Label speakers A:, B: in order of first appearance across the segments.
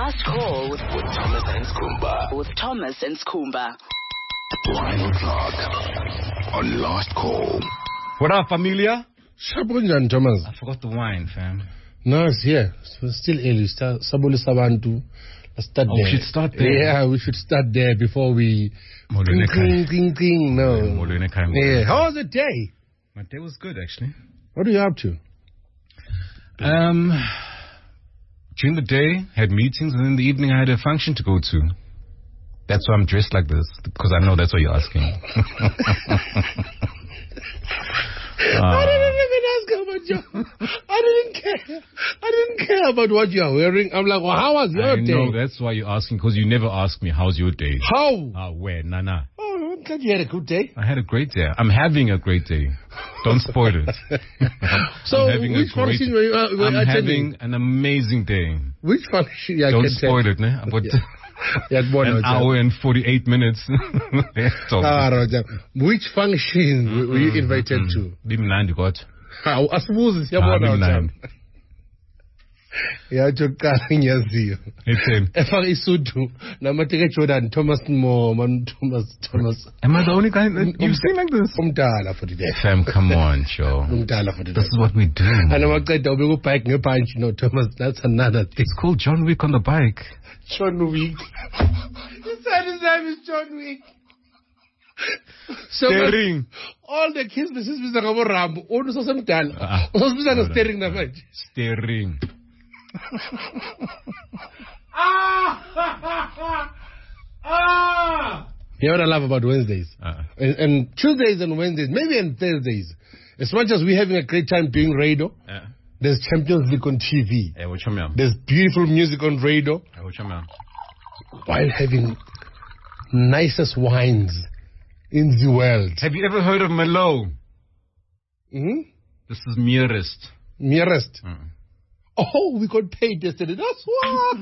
A: Last call
B: with Thomas and Skumba.
A: with Thomas and Skumba.
B: 1 o'clock on Last Call.
C: What up, familia?
D: Shabunjan, Thomas.
C: I forgot the wine, fam.
D: No, it's here. It's still early. Sabuli Sabantu. Start there.
C: We should start there.
D: Yeah, we should start there before we... No. Yeah. How was the day?
C: My day was good, actually.
D: What are you up to?
C: During the day, had meetings, and in the evening, I had a function to go to. That's why I'm dressed like this, because I know that's what you're asking.
D: I didn't even ask about you. I didn't care about what you are wearing. I'm like, well, how was your day?
C: No, that's why you're asking, because you never ask me, how's your day?
D: How?
C: Where? Nah.
D: Oh, I'm glad you had a good day.
C: I had a great day. I'm having a great day. Don't spoil it.
D: So, which function were you
C: I'm
D: attending?
C: having an amazing day.
D: Which function? Yeah,
C: Don't spoil it, ne? About an hour and 48 minutes.
D: Roger. Which function were you invited to?
C: Bimnandi got.
D: I suppose it's your one. Yeah, Nyaziyo. Efaka isuthu namateke Jordan Thomas Mo man Thomas.
C: Am I the only guy that you sing like this?
D: Umdala for the day.
C: Fam, come on, show.
D: Umdala for the day.
C: This is what we do.
D: And I'm going to go bike ngepunch. No, Thomas, that's another thing.
C: It's called John Wick on the bike.
D: John Wick. His name is John Wick.
C: Steering.
D: All the kids besizbiza ngabo Rambo. Onu sosemdala. Usibizana no steering namanje.
C: Steering.
D: You know what I love about Wednesdays? And Tuesdays and Wednesdays, maybe on Thursdays. As much as we're having a great time doing radio, there's Champions League on TV. There's beautiful music on radio. While having nicest wines in the world.
C: Have you ever heard of Merlot?
D: Mm-hmm.
C: This is Meerest.
D: Meerest. Oh, we got paid yesterday. That's why.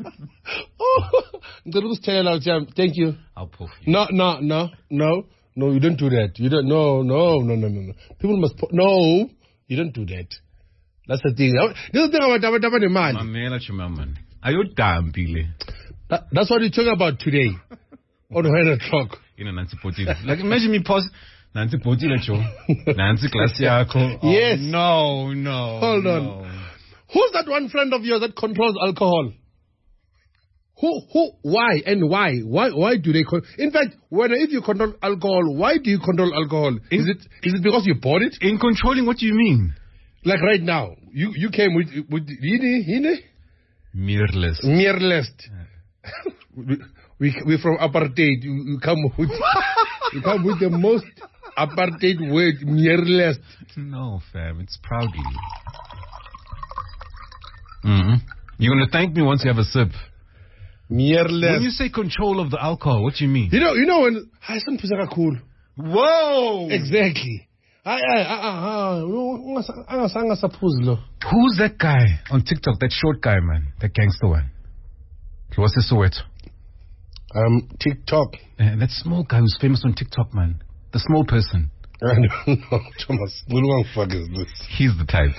D: Thank you.
C: I'll pull you.
D: No, you don't do that. You don't. No. People must. No, you don't do that. That's the thing. This is the thing about man.
C: Are you damn, Billy?
D: That's what we're talking about today. On 1 o'clock.
C: Nancy Potila. Like, imagine me pause. Nancy Potila, Nancy Classiaco.
D: Yes.
C: No.
D: Hold on. Who's that one friend of yours that controls alcohol? Who? Why? And why? Why do they? In fact, if you control alcohol, why do you control alcohol? Is it because you bought it?
C: In controlling, what do you mean?
D: Like right now, you came with Hine? Meerlest. We from apartheid. You come with the most apartheid word, Meerlest.
C: No, fam, it's proudly. You're going to thank me once you have a sip.
D: Meerlest.
C: When you say control of the alcohol, what do you mean?
D: You know when some people are cool.
C: Whoa!
D: Exactly.
C: Who's that guy on TikTok? That short guy, man. That gangster one. What's his sweat?
D: TikTok.
C: That small guy who's famous on TikTok, man. The small person.
D: I don't know, Thomas. What the fuck is this?
C: He's the type.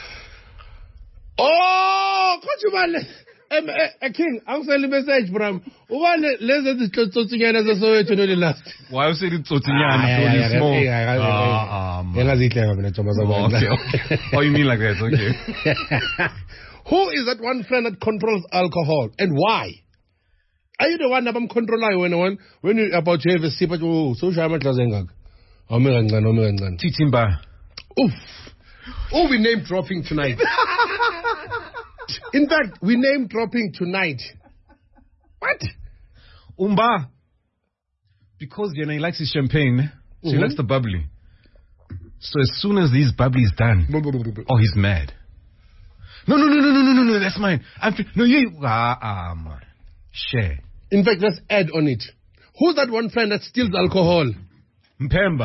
D: Oh, King, I'm sending a message, Bram. Why let's just Tsotsinyana as so to the last.
C: Why you say Tsotsinyana? Okay. Oh, you mean like that? Okay.
D: Who is that one friend that controls alcohol and why? Are you the one that I'm controlling when you're about to have a sip? So Shaman Klazengag.
C: Titimba.
D: Oof. Oh, we name dropping tonight. In fact, we name dropping tonight. What?
C: Umba. Because he likes his champagne, so he likes the bubbly. So as soon as these bubbly's done, he's mad. No, that's mine. Man. Share.
D: In fact, let's add on it. Who's that one friend that steals alcohol?
C: Mpemba.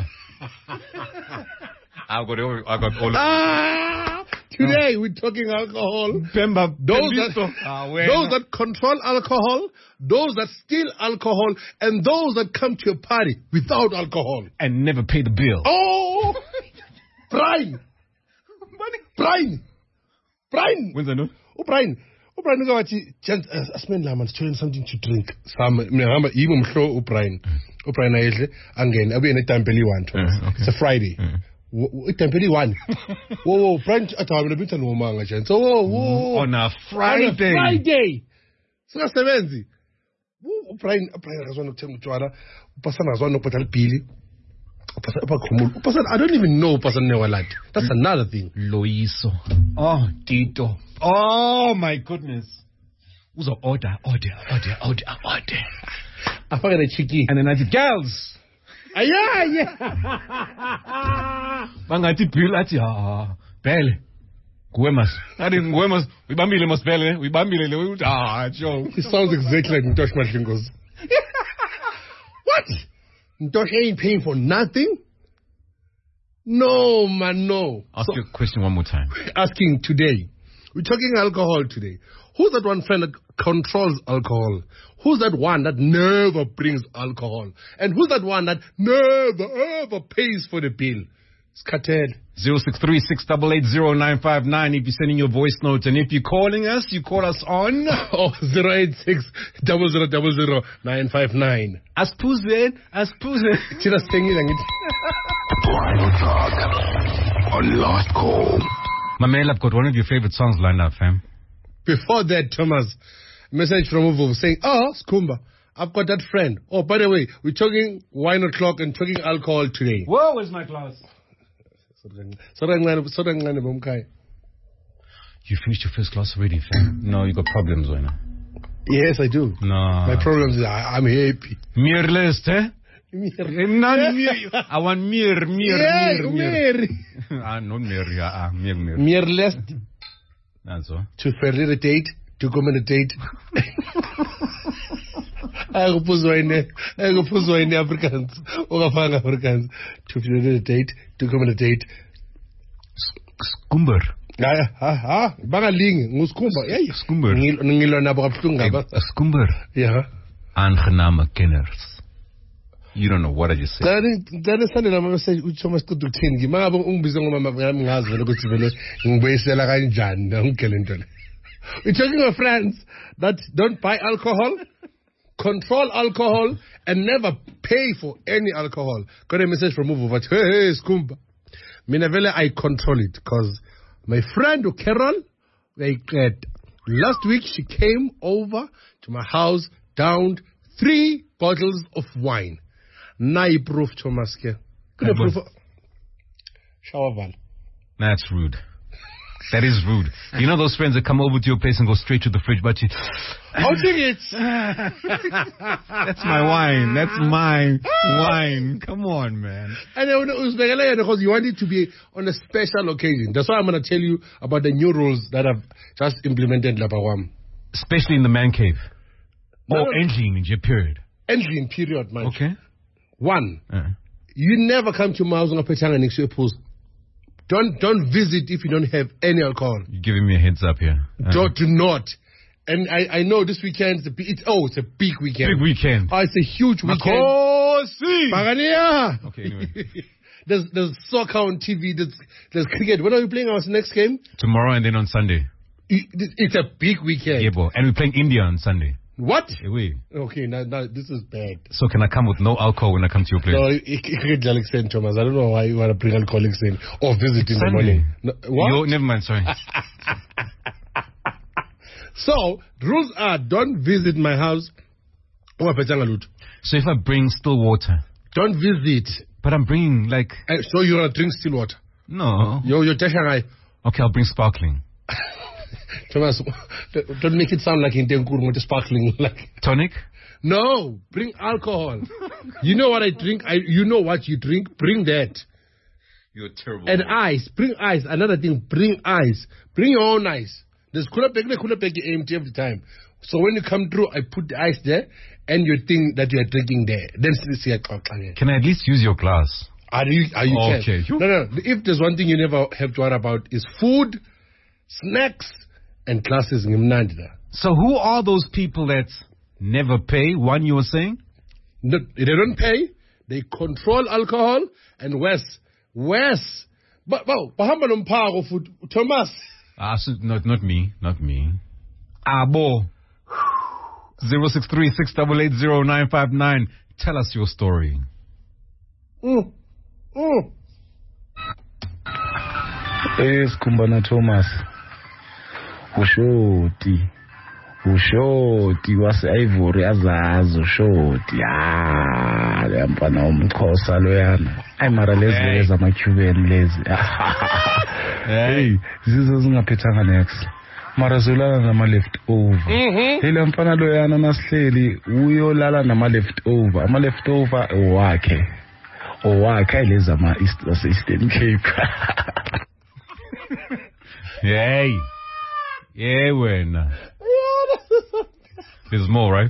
C: I got all of it.
D: Today we're talking alcohol.
C: Mpemba.
D: Those that control alcohol, those that steal alcohol, and those that come to a party without alcohol.
C: And never pay the bill.
D: Oh! Brian!
C: When's that, no?
D: Oh, Brian. uBrian ukawathi asimeni man sithola something to drink sama mina ngihamba yimi umhlo uBrian ayedle angene abuye netempeli 1 it's a Friday itempeli 1 whoa Brian athawa bethu nomanga nje so
C: on a Friday
D: singasebenzi uBrian akazwana ukuthenga utshwala upasana akazwana ukubhatala ibhili I don't even know Pastor Newalad. That's another thing.
C: Loiso. Oh, Tito. Oh, my goodness. Who's a order? I
D: forgot a cheeky.
C: And then I said, girls.
D: Yeah.
C: Bangati Bill ati Belle. Guemas. I didn't Guemas. We bambile must Belle. We bambile. Joe.
D: He sounds exactly like Ntosh Machingos. What? Ntosh ain't paying for nothing? No, man, no.
C: Ask your question one more time.
D: Asking today. We're talking alcohol today. Who's that one friend that controls alcohol? Who's that one that never brings alcohol? And who's that one that never, ever pays for the bill? It's Cartel.
C: 0636880959 if you're sending your voice notes. And if you're calling us, you call us on
D: 086-000959.
C: Aspuzen.
D: Tira singing it.
B: Brian O'Clock on Last Call.
C: Mamela, I've got one of your favorite songs lined up, fam.
D: Before that, Thomas, message from Uvo saying, Skumba, I've got that friend. Oh, by the way, we're talking wine o'clock and talking alcohol today.
C: Whoa, where's my glass? You finished your first glass already, fam? No, you got problems, Wayne.
D: Yes, I do.
C: No.
D: My problems is I'm happy.
C: Mirrorless, eh? I want mir.
D: Not
C: mir.
D: Mirrorless.
C: That's all.
D: To facilitate, to communicate. I go put in Africans. Africans. To facilitate, to communicate.
C: Skumber.
D: Bangaling, nguskumba. Hey,
C: Skumber.
D: Ngilo nabo kabuhlungu ngaba.
C: Skumber.
D: Yeah.
C: Aangename kenners. You don't know what I just said.
D: That is something I'm saying. Thomas to do thing. Mama ungibiza ngoma ngazi vele ukuthi vele ngibuyisela kanjani ngikele into le. We're talking about friends that don't buy alcohol, control alcohol, and never pay for any alcohol. Got a message from Uvo, but hey, Skumba. Minavele, I control it because my friend Carol, last week she came over to my house, downed 3 bottles of wine. Nai proof, Thomas. Shower.
C: That's rude. That is rude. You know those friends that come over to your place and go straight to the fridge, but you...
D: I'll take it.
C: That's my wine. That's my wine. Come on, man.
D: And because you want it to be on a special occasion. That's why I'm going to tell you about the new rules that I've just implemented, Lapawam.
C: Especially in the man cave. Or entering in your period.
D: Entering period, man.
C: Okay.
D: 1. You never come to my house on a petanga next to your post. Don't visit if you don't have any alcohol.
C: You're giving me a heads up here.
D: Do not. And I know this weekend it's a big weekend.
C: Big weekend.
D: Oh, it's a huge weekend.
C: Okay, anyway.
D: There's soccer on TV. There's cricket. When are we playing our next game?
C: Tomorrow and then on Sunday.
D: It's a big weekend.
C: Yeah, bro. And we're playing India on Sunday.
D: What?
C: Oui.
D: Okay, now this is bad.
C: So can I come with no alcohol when I come to your place?
D: No, Thomas. I don't know why you want to bring alcoholics in or visit in the morning. No, what?
C: Never mind, sorry.
D: So, rules are don't visit my house.
C: So if I bring still water?
D: Don't visit.
C: But I'm bringing like...
D: So you're going to drink still water?
C: No.
D: You're Tashangai.
C: Okay, I'll bring sparkling.
D: Thomas, don't make it sound like in Tenkuru with sparkling. Like
C: tonic?
D: No, bring alcohol. You know what I drink? You know what you drink? Bring that.
C: You're terrible.
D: And ice. Bring ice. Another thing, bring ice. Bring your own ice. There's cooler pack empty every time. So when you come through, I put the ice there and you think that you are drinking there. Then see.
C: Can I at least use your glass?
D: Are you
C: okay.
D: No. If there's one thing you never have to worry about is food, snacks, and classes.
C: So who are those people that never pay? One you were saying?
D: No, they don't pay. They control alcohol and worse. But Thomas.
C: So not me. Abo. 063-688-0959. Tell us your story.
A: Kumbana Thomas. Ushoti wase Ivory azazi ushoti. Le mfana umxhosa loyana. Ay mara lezi ama Cuban lezi. Hey, zizo zingaphethanga next. Mara zulala nama leftover. Ile mfana loyana nasihleli uyolala nama leftover. Ama leftover owakhe lezi ama Eastern Cape.
C: Hey. Yeah, wena. There's more, right?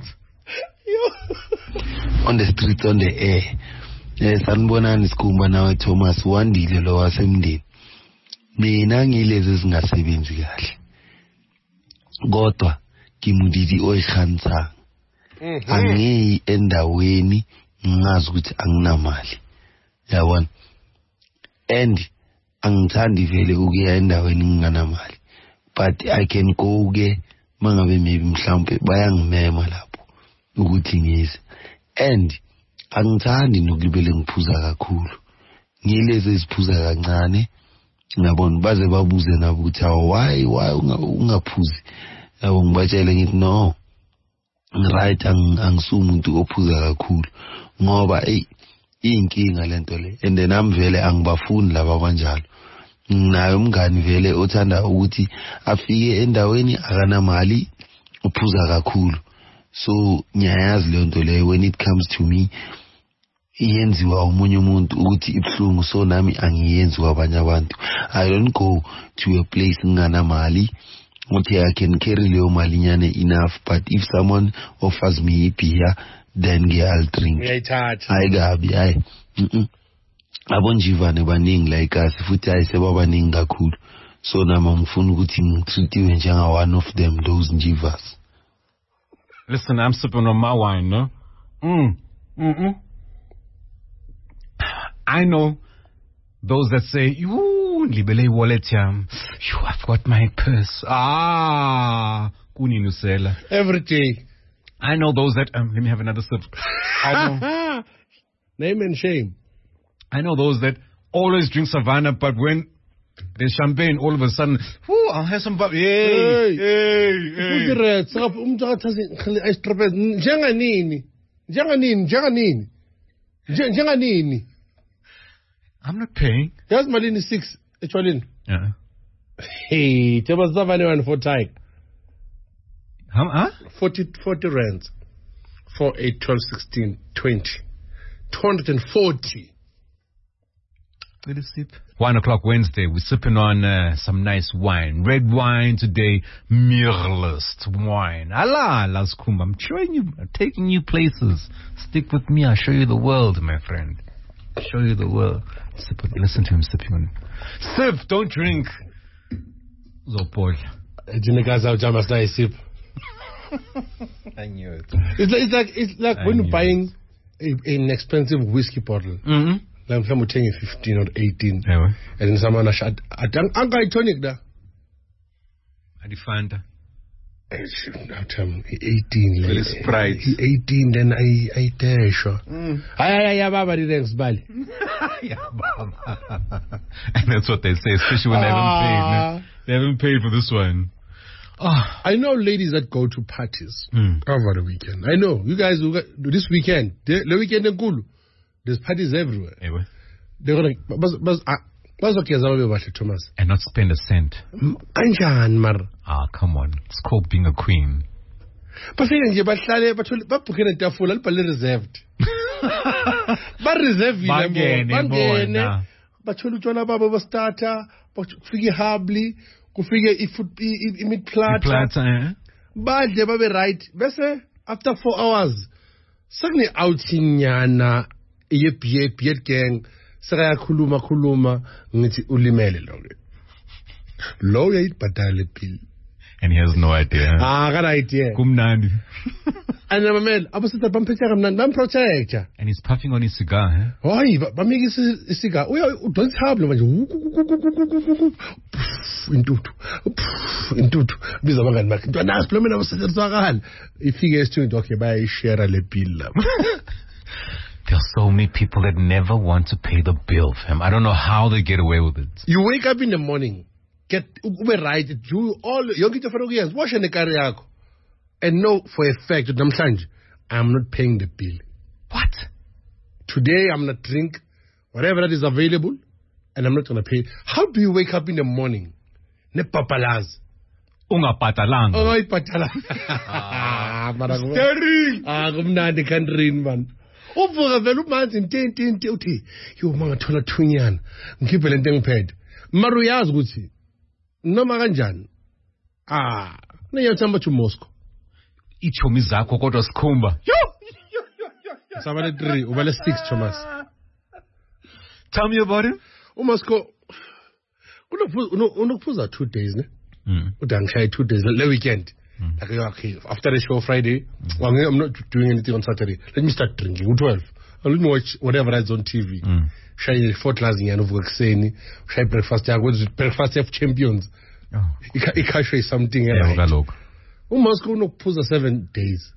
E: On the street, on the air. Sanibonani Sikhumba nawe Thomas wandile lo wasemndeni. Mina ngilezi zingasebenzi kahle. Kodwa ngimudidi oyikhantsanga. Angiyi endaweni ngazi ukuthi anginamali. Yabona. And angithandi vele ukuya endaweni nginganamali. But I can go ke mangabe maybe mhlawumbe bayangimema lapho ukuthi ngize. And angithandi nokulibele ngiphuza kakhulu. Ngileze isiphuza kancane. Ngiyabona baze babuze nabo ukuthi why ungaphuzi. Yabo ngibatshele ngithi no. Right angisumuntu ophuza kakhulu. Ngoba inkinga lento le. And then vele angibafuni laba abanjalo. Naye umngani vele othanda ukuthi afike endaweni akanamali uphuza kakhulu. So ngiyayazi le nto le when it comes to me iyenziwa umunye umuntu ukuthi ibhlungu so nami angiyenzi kwabanye abantu. I don't go to a place nginganamali ukuthi I can carry leyo mali nyane enough, but if someone offers me beer then I'll drink. Hayi abonjivane baningi like us futhi ayiseba baningi kakhulu. So nama ngifuna ukuthi ngitreatiwe njenga one of them those njivas.
C: Listen, I'm sipping on my wine, no? I know those that say, libele wallet yam. I've got my purse. Kuni nusela.
D: Every day.
C: I know those that let me have another sip.
D: Name and shame.
C: I know those that always drink Savannah, but when there's champagne, all of a sudden, I'll have some. I'm not paying.
D: Here's Malini 6. Actually.
C: Yeah.
D: Hey, there was Savannah for time.
C: Huh?
D: 40 rands. 4, 8, 12, 16, 20. 240.
C: Let us sip. 1 o'clock Wednesday, we're sipping on some nice wine. Red wine today, Mirlust wine. Allah, Sikhumba, I'm showing you, I'm taking you places. Stick with me, I'll show you the world, my friend. I'll show you the world. Listen to him sipping on. Sip, don't drink. Zopol.
D: I
C: knew it.
D: It's like when you're buying an expensive whiskey bottle. Like I'm taking 15 or 18.
C: Yeah,
D: and then someone shot Uncle tonic there.
C: I defined
D: 18.
C: Well, it's pride.
D: 18, then I tell sure. Baba didn't spell.
C: And that's what they say, especially when they haven't paid. They haven't paid for this one.
D: I know ladies that go to parties over the weekend. I know you guys will do this weekend. The weekend in Kulu. There's parties everywhere.
C: Anyway.
D: They're gonna Thomas.
C: And not spend a cent. Come on. It's called being a queen.
D: But reserved. Right. After 4 hours. Suddenly out yep gang saya khuluma ngithi ulimele lo uyayibhadala bill
C: and he has no idea.
D: Kana idea
C: kumnandi
D: and mamela abasitha bamphetha kamnandi bamprotector
C: and he's puffing on his cigar.
D: Hayi bamike isigar udonsa hablo manje intuthu biza abangani bakhe ntwanasi phela mina basetshenziswakala ifike esithunzi okay bayayishare le bill lapho.
C: There are so many people that never want to pay the bill, fam. I don't know how they get away with it.
D: You wake up in the morning, get ube right, do all yonke into fanele uyenze, washe nekari yakho, and know for a fact that namhlanje I'm not paying the bill.
C: What?
D: Today I'm not drink whatever that is available, and I'm not gonna pay. How do you wake up in the morning? Nepapalazi.
C: Ungapatalanga.
D: Ungapatalanga. Staring. Kumnandi countryini man. Uvuka vele umanzi ntinti uthi yo mangathola thunyana ngikhiphe lento engiphethe mara uyazi ukuthi noma kanjani neyathamba to Moscow
C: ichomi zakho kodwa sikhumba
D: sabale 3 ubale 6 Thomas.
C: Tell me about him.
D: Moscow unokuphuza 2 days ne udangishaye 2 days le weekend. Like, okay, after the show Friday, I'm not doing anything on Saturday. Let me start drinking. 12. Let me watch whatever is on TV. Shine 4 classes in of work saying, shine breakfast. I go to breakfast of champions. It can show something. Must go no pause 7 days.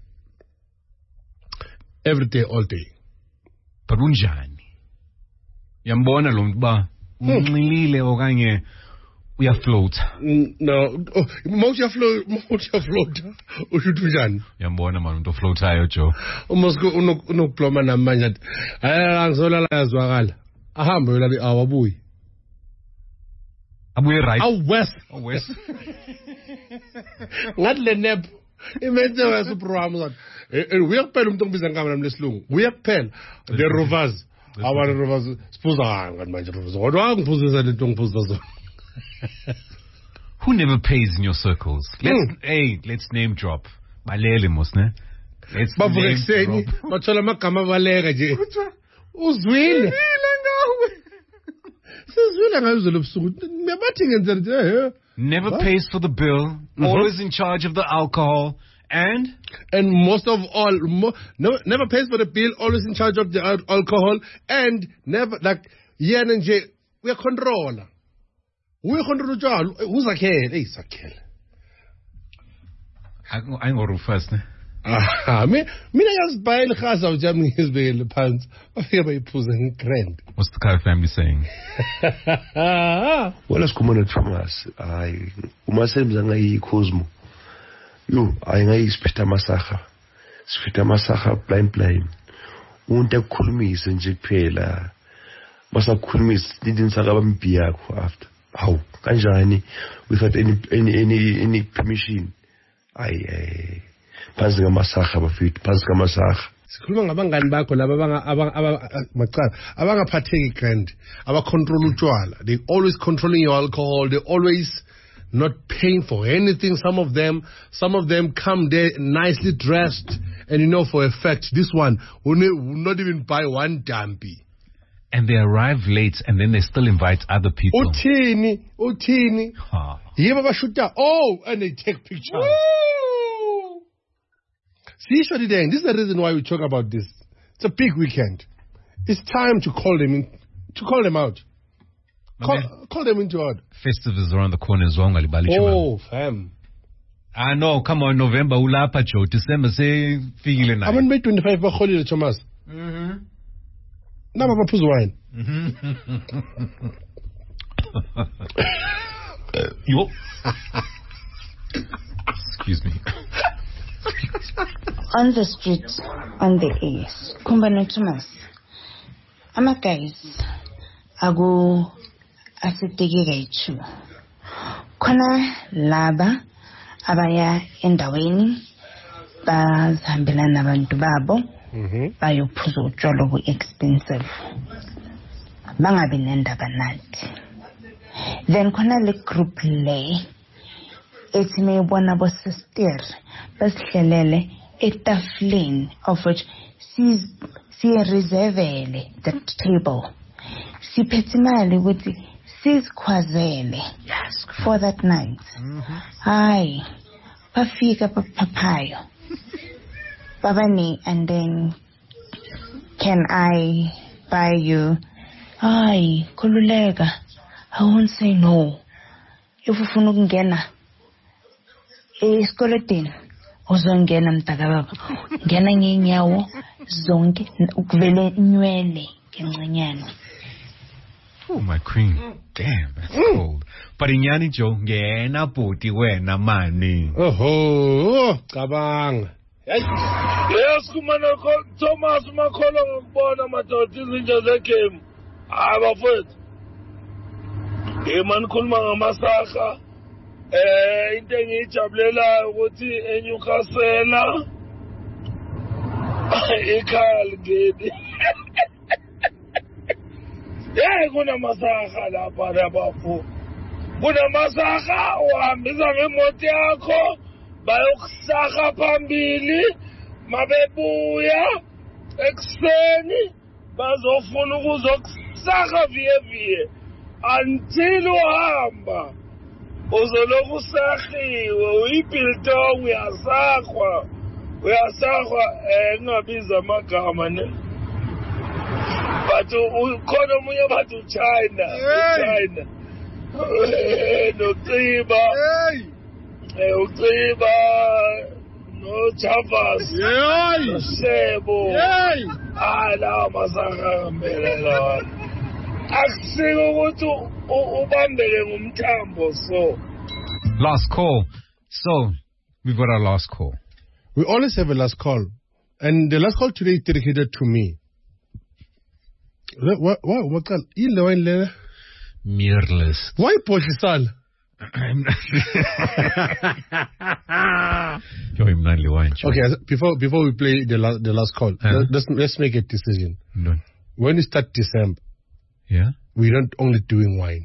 D: Every day, all day.
C: Parunjani. Yambona lumba. Mlile oganye. We are float.
D: No, most of float. Ushutujani.
C: Yambona man to float ayo jo.
D: Must go no plumber na manja. Angsola la zwakala. Ahamba yona bi awabuyi.
C: Abuye right.
D: West. Ngathi le nep. Imenze wasu program that. Uyakuphela umuntu ongibiza ngama nami lesilungu. Uyakuphela. The Rovers. Abantu Rovers sipuza ngani manje Rovers. Kodwa ngiphuzisa lento ngiphuza zona.
C: Who never pays in your circles? Let's name drop. Balele mosne. Let's name drop.
D: Bathola amagama baleka nje. Uzwile. Sizwile ngayizolo ebusuku. Miyabathi ngenza nje.
C: Never pays for the bill. Always in charge of the alcohol. And
D: most of all, never pays for the bill. Always in charge of the alcohol. And never like yen and J. We are controller. We control utshwala. Uzakhele, eyisakhele.
C: Ayingoru first ne.
D: Mina yazibhayela ikhaza ujami ngizibekele phansi. Bafike bayiphuza ngegrand.
C: What's the Kari family saying?
E: Wala sikhumana Thomas. Hayi, uma semza ngayi Cosmo. Yo, ayingayi siphetha amasaha. Siphetha amasaha blind. Umuntu ekukhulumise nje kuphela. Masakhulumisa didn't sakaba mpi yakho after. How kanjani without any permission? Phansi ngamasaha bafethu phansi ngamasaha.
D: Sikhuluma ngabangani bakho laba abangaphatheki grand abacontrol utshwala. They always controlling your alcohol. They always not paying for anything. Some of them come there nicely dressed, and you know for a fact this one will not even buy one dumpy.
C: And they arrive late, and then they still invite other people.
D: Utini. Yeba bashuta. And they take pictures. See, this is the reason why we talk about this. It's a big weekend. It's time to call them in, to call them out. Call them into order.
C: Festivals around the corner as well.
D: Fam.
C: I know. Come on, November ulapa Joe. December say feel night.
D: I'm on May 25 by holiday, Thomas. Now I'm put wine.
C: Excuse me.
F: On the streets, on the air, Kumbano Thomas. Ama guys, ago asitegi Kona laba abaya endaweni bazihambela nabantu babo bayophuza utshwala obu expensive bangabi nendaba nathi. Then khona le group le ethi meyibona bo sister basihlelele etafuleni of which sireservele that table siphethe imali ukuthi sizikhwazele for that night. Hayi bafika paphayo babani, and then can I buy you? Hayi khululeka, I won't say no. if ufuna ukungena esikolotini uzongena mntakababa ngena ngeenyawo zonke ukuvele inywele ngencinyane.
C: Oh, my queen. Damn, that's cold. But inyani Joe, ngena bhuti wena mani.
D: Oho, cabanga.
G: Yes, kumana Thomas Makolo ngibona madoda izinto zegame. Abafowethu. Man khuluma ngamasaka. Into engiyijabulelayo ukuthi eNewcastle ikhaya ngeni. Kuna masaka lapha labafu. Kuna masaka uhambisa ngemoto yakho bayokusaka phambili mabebuya ekseni bazofuna ukuzokusaka viye until uhamba uzoloku usahiwe uyibhiltong uyasakwa ngabiza amagama ne. But ukhona omunye bathi China noCiba uCiba no Chavas Sebo ala masaka ngempela akusiko ukuthi ubambeke ngumthambo so.
C: Last call. So we've got our last call.
D: We always have a last call, and the last call today is dedicated to me. What?
C: Mirrorless.
D: Why Poshisal? Okay, before we play the last call, let's make a decision.
C: No.
D: When we start December, we don't only doing wine.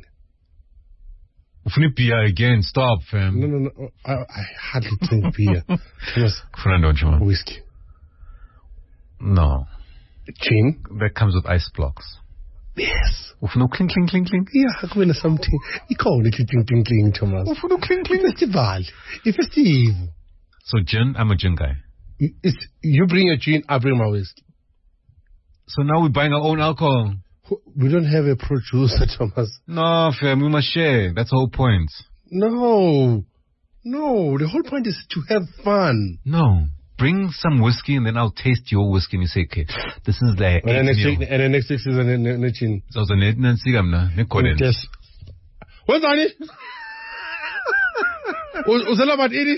C: Beer again, stop, fam.
D: No. I hardly drink beer. Yes. Whiskey.
C: No.
D: Gin?
C: That comes with ice blocks.
D: Yes.
C: No cling.
D: Yeah, I mean something. You call it cling, Thomas.
C: No cling.
D: Festival. It's festive.
C: So gin, I'm a gin guy.
D: You bring your gin, I bring my whiskey.
C: So now we're buying our own alcohol.
D: We don't have a producer, Thomas.
C: No, fam, we must share. That's the whole point.
D: No, the whole point is to have fun.
C: No. Bring some whiskey and then I'll taste your whiskey and you say, okay, this is the
D: and the next week is a chin.
C: So the net and sigam na
D: yes. What's on it? Uzala bat ini?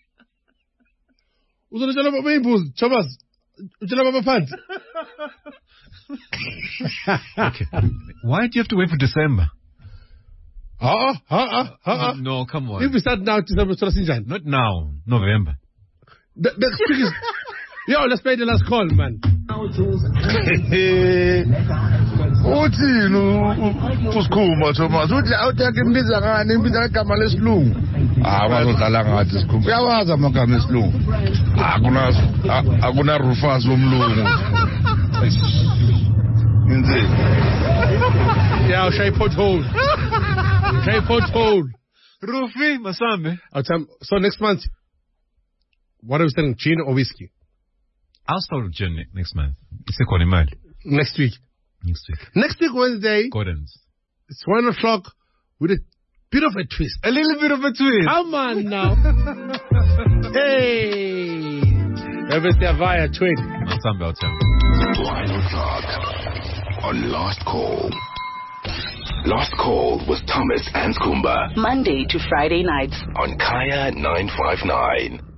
D: Uzala bat maybuz, Thomas. Uzala bat pants.
C: Okay. Why do you have to wait for December? No, come on.
D: If we start now, December,
C: not now, November.
D: The trick is, let's play the last call, man.
H: Uthini usikhuma Thomas uthi awuthathe imbiza ngani imbiza igama lesilungu bazodlala ngathi sikhuma uyawazi amagama esilungu akuna Rufus womlungu inze
D: shay pothole
C: Rufi Masambe.
D: So next month, what are we selling, gin or whiskey?
C: I'll start with gin next month.
D: Next week. Next week, Wednesday.
C: Gordon's.
D: It's 1 o'clock with a bit of a twist.
C: A little bit of a twist.
D: Come on now. Hey. Everything via twin.
B: 1 o'clock on Last Call. Last Call with Thomas and Kumba.
I: Monday to Friday nights.
B: On Kaya 959.